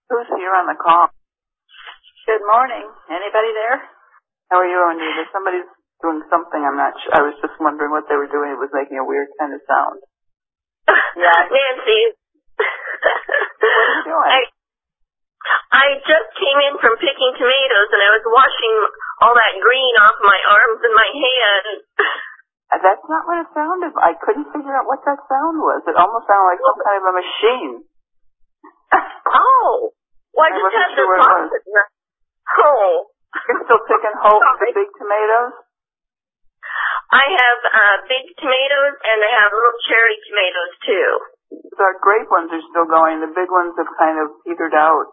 Who's here on the call? Good morning. Anybody there? How are you, Anita? Somebody's doing something. I'm not sure. I was just wondering what they were doing. It was making a weird kind of sound. Yeah. Nancy. What are you doing? I just came in from picking tomatoes, and I was washing all that green off my arms and my hands. That's not what it sounded like. I couldn't figure out what that sound was. It almost sounded like some kind of a machine. Oh. Well, I just had this faucet. Oh. You're still picking the big tomatoes? I have big tomatoes, and I have little cherry tomatoes, too. The grape ones are still going. The big ones have kind of petered out.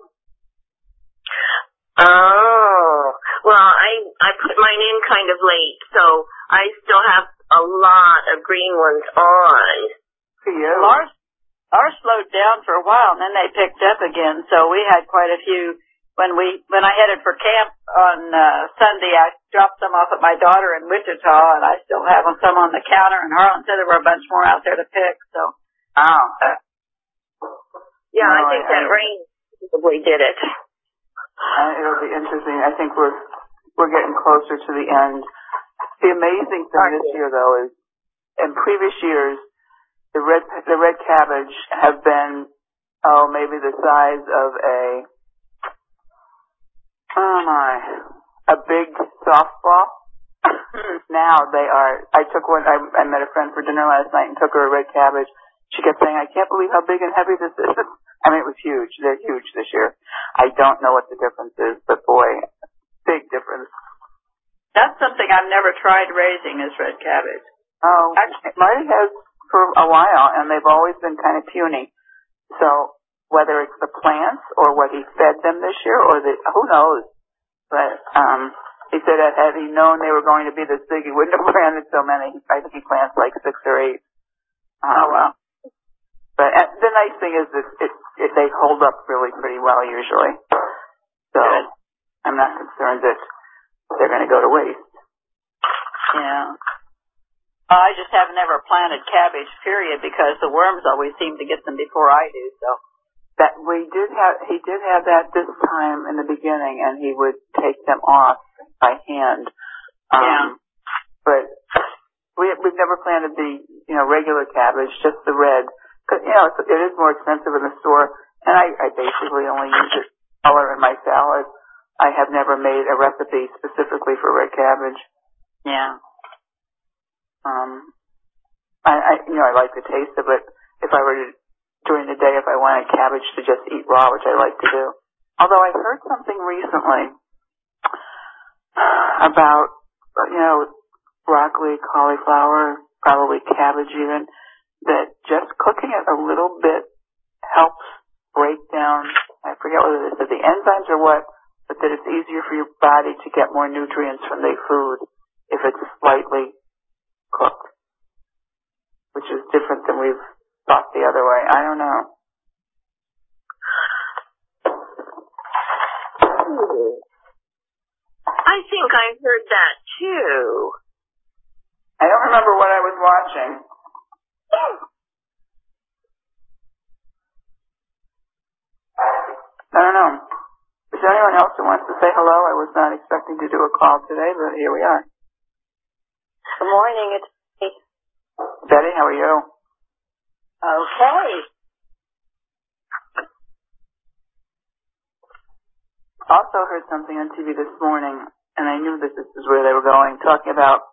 Oh. Well, I put mine in kind of late, so I still have a lot of green ones on. For you? Well, ours slowed down for a while, and then they picked up again, so we had quite a few. When I headed for camp on Sunday, I dropped some off at my daughter in Wichita, and I still have some on the counter, and Harlan said there were a bunch more out there to pick, so. Oh. Yeah, I think that rain probably did it. It'll be interesting. I think we're getting closer to the end. The amazing thing this year, though, is in previous years, the red cabbage have been, maybe the size of a big softball. Now they are. I met a friend for dinner last night and took her a red cabbage. She kept saying, "I can't believe how big and heavy this is." I mean, it was huge. They're huge this year. I don't know what the difference is, but boy, big difference. That's something I've never tried raising is red cabbage. Oh, actually, Marty has for a while, and they've always been kind of puny. So whether it's the plants or what he fed them this year, or who knows? But he said that had he known they were going to be this big, he wouldn't have planted so many. I think he plants like 6 or 8. Oh well. But the nice thing is that they hold up really pretty well usually. So good. I'm not concerned that they're going to go to waste. Yeah. I just have never planted cabbage, period, because the worms always seem to get them before I do. So that he did have that this time in the beginning, and he would take them off by hand. Yeah. But we've never planted the regular cabbage, just the red. Cause, it is more expensive in the store, and I basically only use it color in my salad. I have never made a recipe specifically for red cabbage. Yeah. I like the taste of it. If I were to, during the day, if I wanted cabbage to just eat raw, which I like to do. Although I heard something recently about, broccoli, cauliflower, probably cabbage even, that just cooking it a little bit helps break down, I forget whether it is the enzymes or what, but that it's easier for your body to get more nutrients from the food if it's slightly cooked, which is different than we've thought the other way. I don't know. I think I heard that too. I don't remember what I was watching. I don't know. Is there anyone else who wants to say hello? I was not expecting to do a call today, but here we are. Good morning. It's me. Betty, how are you? Okay. Also heard something on TV this morning, and I knew that this is where they were going, talking about,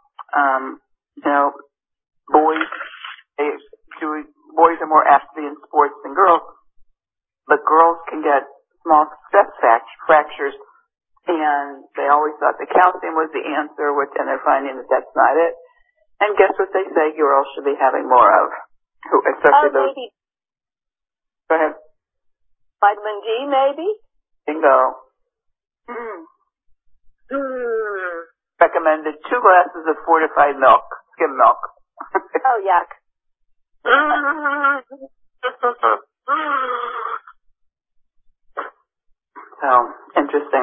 boys are more apt to be in sports than girls, but girls can get small stress fractures, and they always thought the calcium was the answer, and they're finding that that's not it. And guess what they say girls should be having more of? Especially those. Maybe. Go ahead. Vitamin D, maybe? Bingo. Recommended 2 glasses of fortified milk, skim milk. Oh, yuck. So, interesting.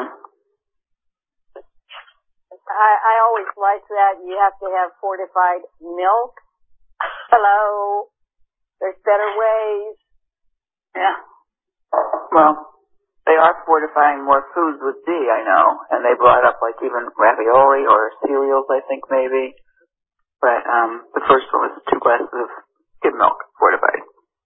I always like that. You have to have fortified milk. Hello. There's better ways. Yeah. Well, they are fortifying more foods with D, I know, and they brought up like even ravioli or cereals, I think maybe. But the first one was 2 glasses of skim milk fortified.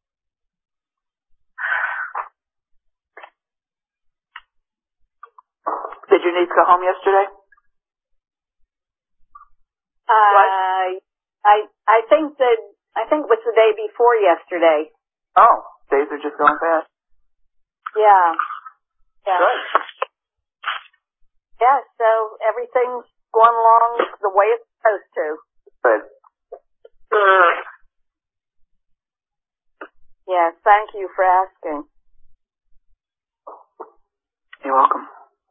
Did your niece go home yesterday? I think it was the day before yesterday. Oh, days are just going fast. Yeah. Good. Yeah, so everything's going along the way it's supposed to. Good. Yes, thank you for asking. You're welcome.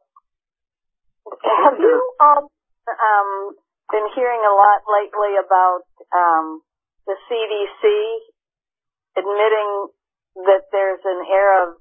Have you all been hearing a lot lately about the CDC admitting that there's an era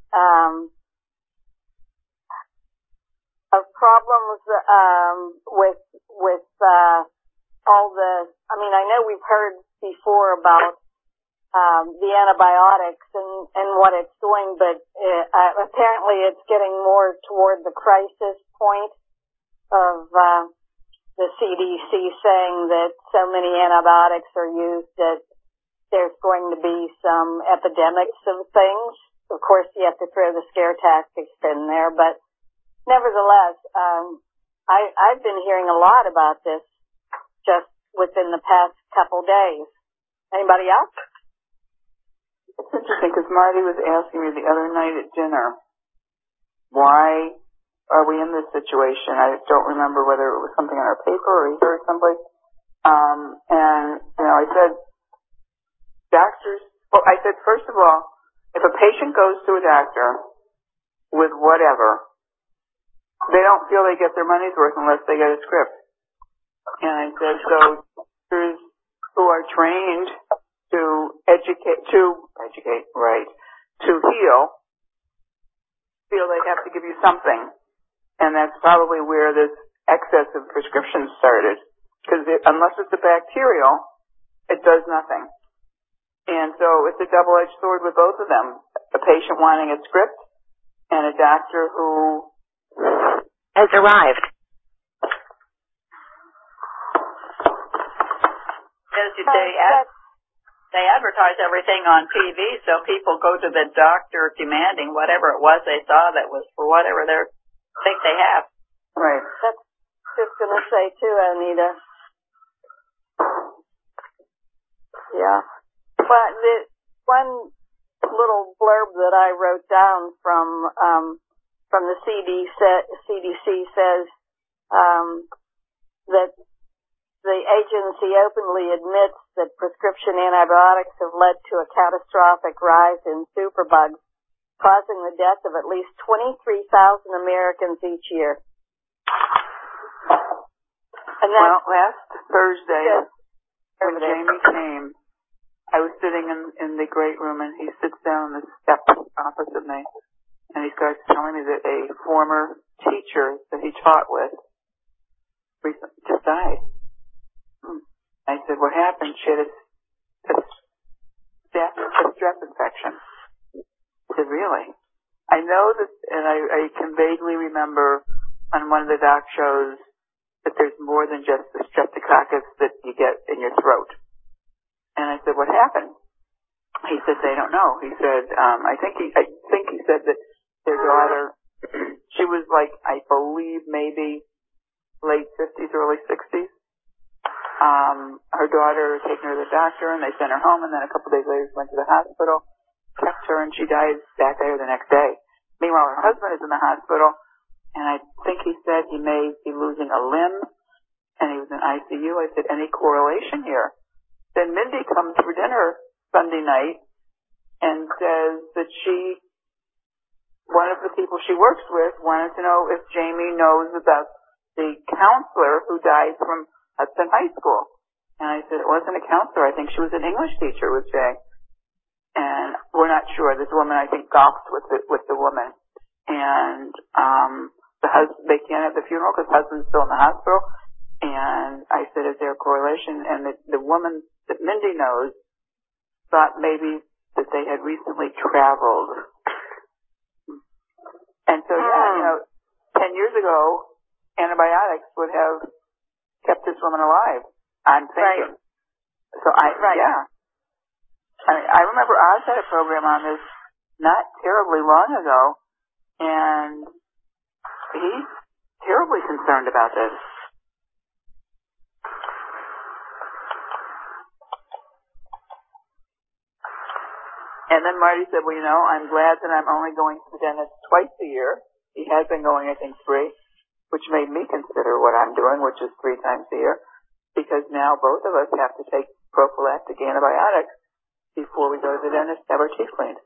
of problems with all the, I mean, I know we've heard before about the antibiotics and what it's doing, but apparently it's getting more toward the crisis point of the CDC saying that so many antibiotics are used that there's going to be some epidemics of things. Of course, you have to throw the scare tactics in there, but nevertheless, I've been hearing a lot about this just within the past couple days. Anybody else? It's interesting because Marty was asking me the other night at dinner, why are we in this situation? I don't remember whether it was something on our paper or he heard someplace. And, you know, I said, I said, first of all, if a patient goes to a doctor with whatever, they don't feel they get their money's worth unless they get a script. And I said, so doctors who are trained to heal, feel they have to give you something. And that's probably where this excess of prescriptions started. Because unless it's a bacterial, it does nothing. And so it's a double-edged sword with both of them. A patient wanting a script and a doctor who has arrived. They advertise everything on TV, so people go to the doctor demanding whatever it was they saw that was for whatever they think they have. Right. That's just going to say too, Anita. Yeah. But the one little blurb that I wrote down from the CDC says that the agency openly admits that prescription antibiotics have led to a catastrophic rise in superbugs, causing the death of at least 23,000 Americans each year. And well, last Thursday, when Jamie came, I was sitting in the great room, and he sits down on the step opposite me, and he starts telling me that a former teacher that he taught with recently just died. I said, what happened? She had a strep infection. I said, really? I know that, and I can vaguely remember on one of the doc shows that there's more than just the streptococcus that you get in your throat. And I said, what happened? He said, they don't know. He said, I think he said that their daughter, she was like, I believe maybe late 50s, early 60s. Her daughter had taken her to the doctor, and they sent her home, and then a couple of days later she went to the hospital, checked her, and she died that day or the next day. Meanwhile, her husband is in the hospital, and I think he said he may be losing a limb, and he was in ICU. I said, any correlation here? Then Mindy comes for dinner Sunday night and says that one of the people she works with wanted to know if Jamie knows about the counselor who died from Hudson High School. And I said, it wasn't a counselor. I think she was an English teacher with Jay. And we're not sure. This woman, I think, golfed with the woman. And they can't have the funeral because husband's still in the hospital. And I said, is there a correlation? And the woman that Mindy knows thought maybe that they had recently traveled. And ago, antibiotics would have kept this woman alive. I'm thinking. Right. So yeah. I remember Oz had a program on this not terribly long ago, and he's terribly concerned about this. And then Marty said, well, I'm glad that I'm only going to the dentist twice a year. He has been going, I think, 3, which made me consider what I'm doing, which is 3 times a year, because now both of us have to take prophylactic antibiotics before we go to the dentist to have our teeth cleaned.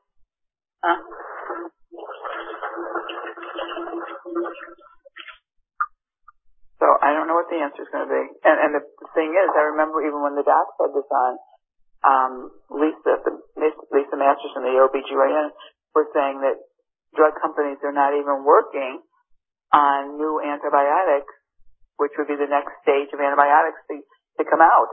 So I don't know what the answer is going to be. And the thing is, I remember even when the doc had this on, Lisa Masterson, the OBGYN, was saying that drug companies are not even working on new antibiotics, which would be the next stage of antibiotics to come out.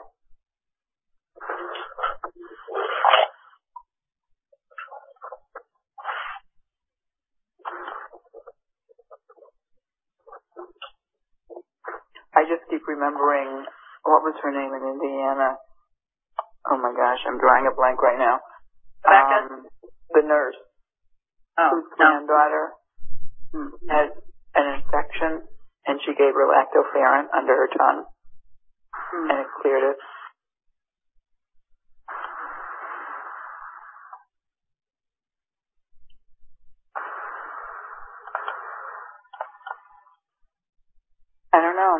I just keep remembering, what was her name in Indiana? Oh my gosh, I'm drawing a blank right now. The nurse whose granddaughter had an infection, and she gave her lactoferrin under her tongue, and it cleared it. I don't know.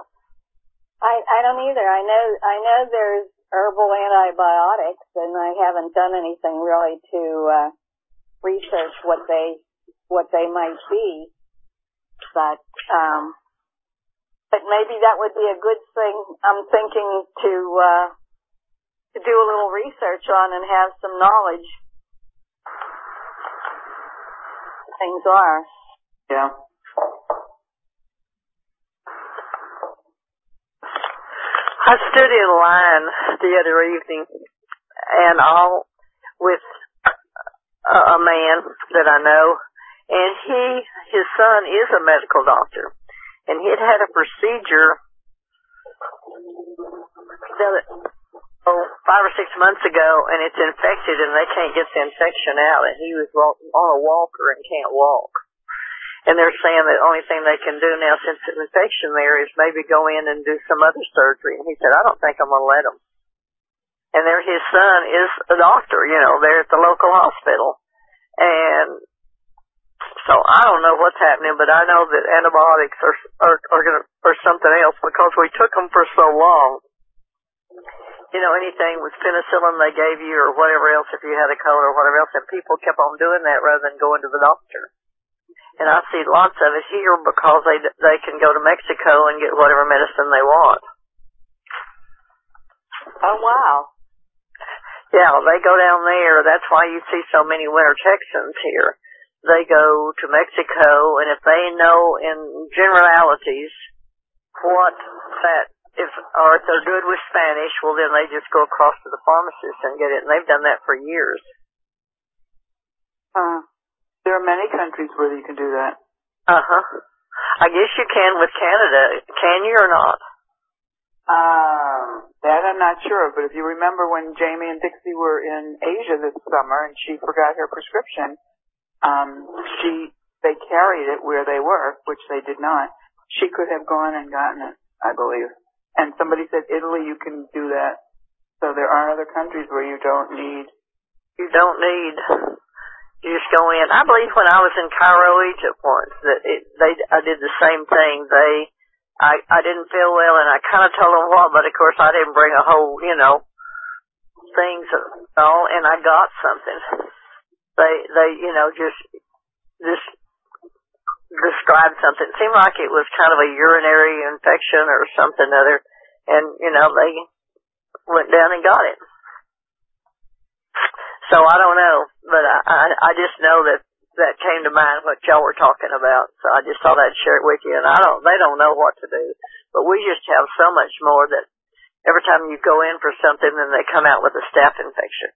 I don't either. I know there's herbal antibiotics, and I haven't done anything really to research what they might be. But maybe that would be a good thing. I'm thinking to do a little research on and have some knowledge. Things are. Yeah. I stood in line the other evening, and all with a man that I know, and his son is a medical doctor, and he'd had a procedure 5 or 6 months ago, and it's infected, and they can't get the infection out, and he was on a walker and can't walk. And they're saying the only thing they can do now, since the infection there, is maybe go in and do some other surgery. And he said, I don't think I'm going to let him. And his son is a doctor, there at the local hospital. And so I don't know what's happening, but I know that antibiotics are something else, because we took them for so long. Anything with penicillin they gave you or whatever else, if you had a cold or whatever else, and people kept on doing that rather than going to the doctor. And I see lots of it here because they can go to Mexico and get whatever medicine they want. Oh, wow. Yeah, they go down there. That's why you see so many winter Texans here. They go to Mexico, and if they know in generalities if they're good with Spanish, well, then they just go across to the pharmacist and get it. And they've done that for years. There are many countries where you can do that. I guess you can with Canada. Can you or not? That I'm not sure, but if you remember when Jamie and Dixie were in Asia this summer and she forgot her prescription, they carried it where they were, which they did not. She could have gone and gotten it, I believe. And somebody said Italy, you can do that. So there are other countries where you don't need. You just go in. I believe when I was in Cairo, Egypt once, that I did the same thing. I didn't feel well, and I kind of told them what, but of course I didn't bring a whole, things and all, and I got something. They just described something. It seemed like it was kind of a urinary infection or something other, and they went down and got it. So I don't know, but I just know that came to mind what y'all were talking about. So I just thought I'd share it with you. And they don't know what to do, but we just have so much more that every time you go in for something, then they come out with a staph infection.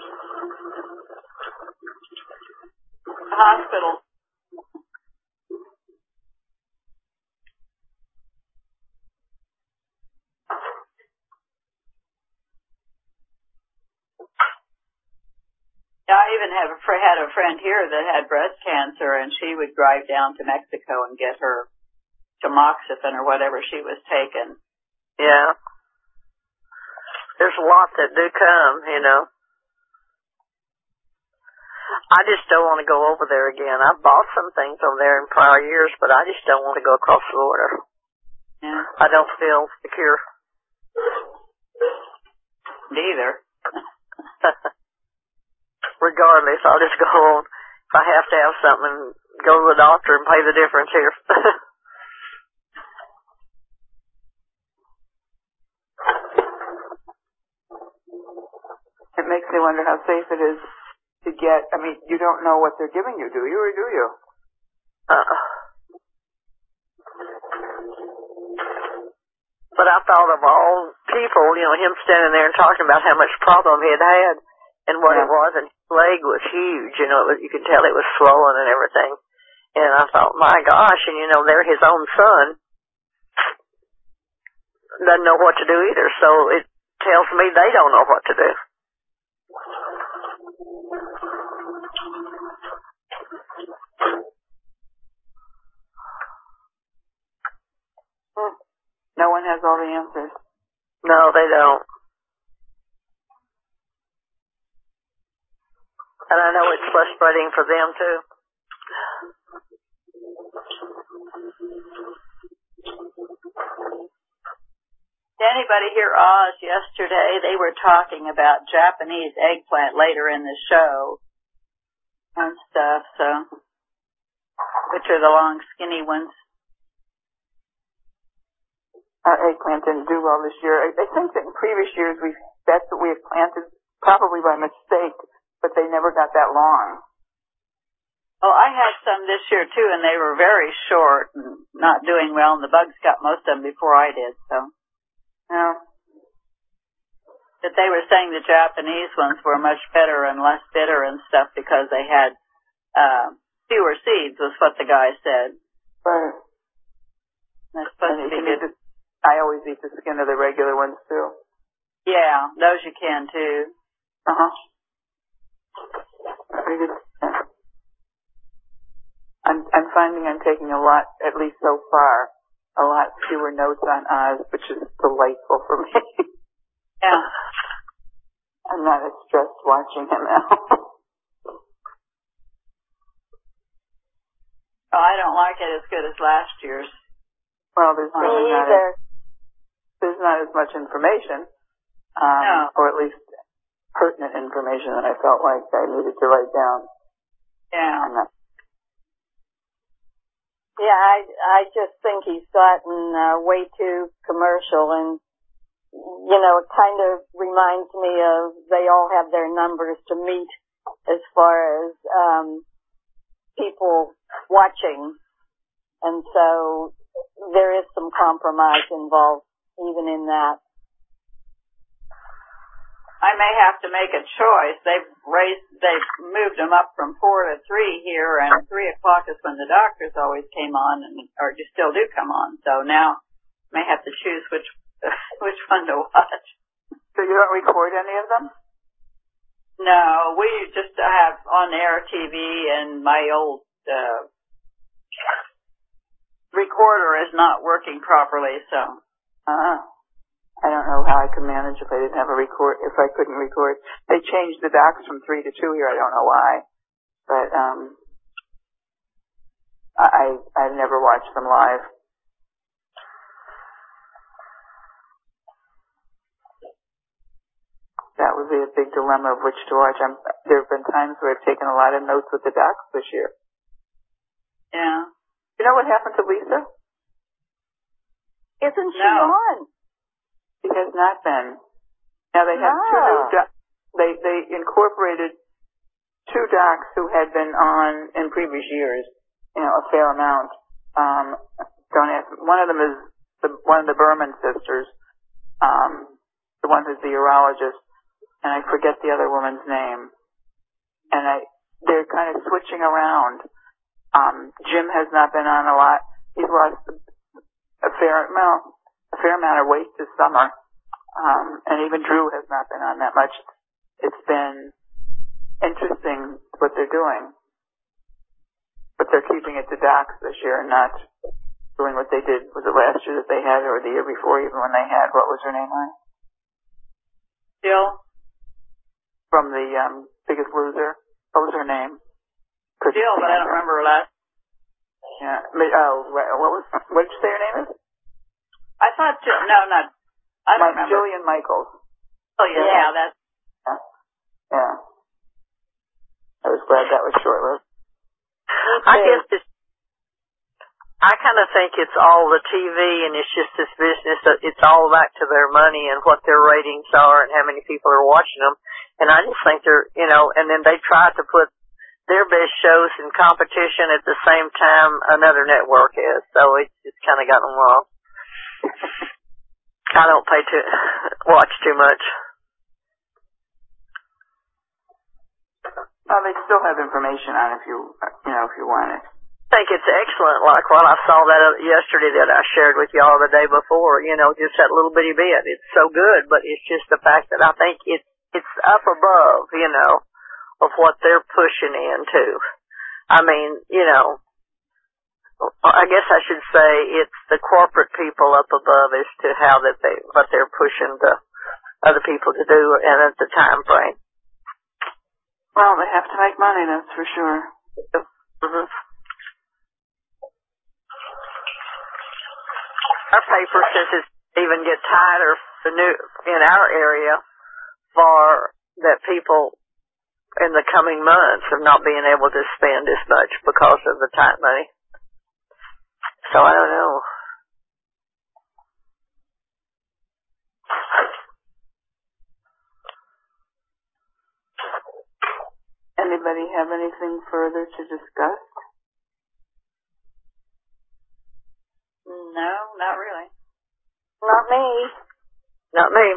Hospital. friend here that had breast cancer, and she would drive down to Mexico and get her tamoxifen or whatever she was taking. Yeah. There's a lot that do come, you know. I just don't want to go over there again. I bought some things over there in prior years, but I just don't want to go across the border. Yeah. I don't feel secure. Neither. Regardless, I'll just go on. If I have to have something, go to the doctor and pay the difference here. It makes me wonder how safe it is to get. I mean, you don't know what they're giving you, do you, or do you? But I thought of all people, you know, him standing there and talking about how much problem he had and what it was, and his leg was huge, you know, you could tell it was swollen and everything. And I thought, my gosh, and you know, they're his own son. Doesn't know what to do either, so it tells me they don't know what to do. No one has all the answers. No, they don't. And I know it's frustrating for them too. Did anybody hear Oz yesterday? They were talking about Japanese eggplant later in the show and stuff, so, which are the long, skinny ones. Our eggplant didn't do well this year. I think that in previous years that's what we had planted, probably by mistake, but they never got that long. Well, I had some this year too, and they were very short and not doing well, and the bugs got most of them before I did, so. Yeah. But they were saying the Japanese ones were much better and less bitter and stuff because they had fewer seeds, was what the guy said. Right. That's supposed to be good. I always eat the skin of the regular ones too. Yeah, those you can too. Very good. I'm finding I'm taking a lot, at least so far, a lot fewer notes on Oz, which is delightful for me. Yeah. I'm not as stressed watching him now. Oh, I don't like it as good as last year's. Well, there's really there's not as much information, No. or at least pertinent information that I felt like I needed to write down. Yeah. Yeah, I just think he's gotten way too commercial, and you know, it kind of reminds me of they all have their numbers to meet as far as people watching, and so there is some compromise involved even in that. I may have to make a choice. They've moved them up from 4 to 3 here, and 3 o'clock is when the doctors always came on, or just still do come on. So now I may have to choose which one to watch. So you don't record any of them? No, we just have on-air TV, and my old recorder is not working properly, so. I don't know how I could manage if I didn't have if I couldn't record. They changed the docs from 3 to 2 here. I don't know why. But, I've never watched them live. That would be a big dilemma of which to watch. There have been times where I've taken a lot of notes with the docs this year. Yeah. You know what happened to Lisa? Isn't she on? She has not been. Now they have two new they incorporated 2 docs who had been on in previous years, you know, a fair amount. Don't ask. One of them is one of the Berman sisters, the one who's the urologist, and I forget the other woman's name. And they're kind of switching around. Jim has not been on a lot. He's lost a fair amount of weight this summer. And even Drew has not been on that much. It's been interesting what they're doing. But they're keeping it to docs this year and not doing what they did. Was it last year that they had, or the year before even when they had, what was her name on? Jill? From the Biggest Loser. What was her name? Jill, but I don't remember her last. Yeah. What did you say her name is? I thought Jill, no, not, I don't remember. Jillian Michaels. Oh, yeah, that's. Yeah. I was glad that was short-lived. I guess I kind of think it's all the TV and it's just this business that it's all back to their money and what their ratings are and how many people are watching them. And I just think they're, and then they try to put their best shows in competition at the same time another network is. So it's kind of gotten wrong. I don't watch too much. Well, they still have information on if you want it. I think it's excellent. Like when I saw that yesterday that I shared with y'all the day before, just that little bitty bit. It's so good, but it's just the fact that I think it's up above, of what they're pushing into. I mean, I guess I should say it's the corporate people up above as to what they're pushing the other people to do and at the time frame. Well, they have to make money, that's for sure. Mm-hmm. Our paper, since it's even get tighter in our area for that people in the coming months of not being able to spend as much because of the tight money. So I don't know. Anybody have anything further to discuss? No, not really. Not me. Not me.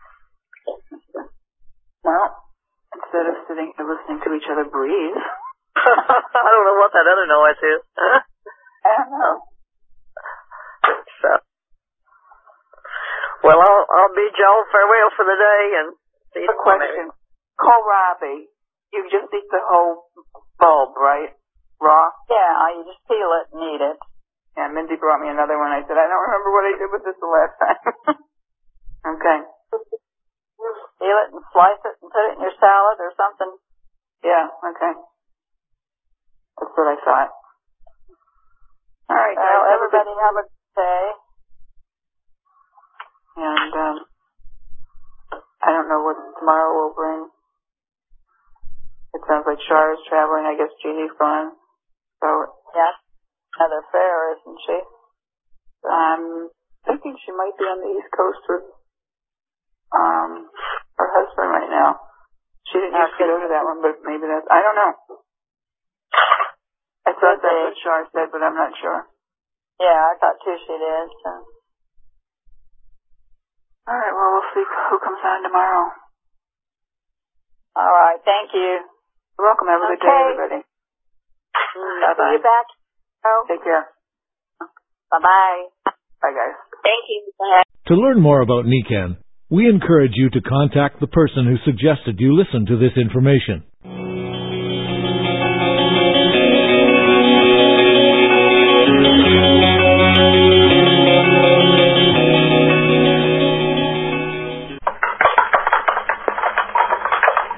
Well, instead of sitting and listening to each other breathe. I don't know what that other noise is. I don't know. So, well, I'll bid y'all farewell for the day and see you tomorrow. Question. Kohlrabi. You just eat the whole bulb, right? Raw? Yeah, you just peel it and eat it. Yeah, Mindy brought me another one. I said, I don't remember what I did with this the last time. Okay. Peel it and slice it and put it in your salad or something. Yeah, okay. That's what I thought. All right, guys. Well, everybody have a good day. And I don't know what tomorrow will bring. It sounds like Char is traveling. I guess Jeannie's gone. So yeah, another fair, isn't she? I'm thinking she might be on the East Coast with her husband right now. She didn't used to go to that one, but maybe that's, I don't know. I thought that's what Char said, but I'm not sure. Yeah, I thought too she did. So. All right, well, we'll see who comes on tomorrow. All right, thank you. You're welcome. Have a good day, everybody. Bye-bye. See you back. Oh. Take care. Bye-bye. Bye, guys. Thank you. Bye. To learn more about NECAN, we encourage you to contact the person who suggested you listen to this information.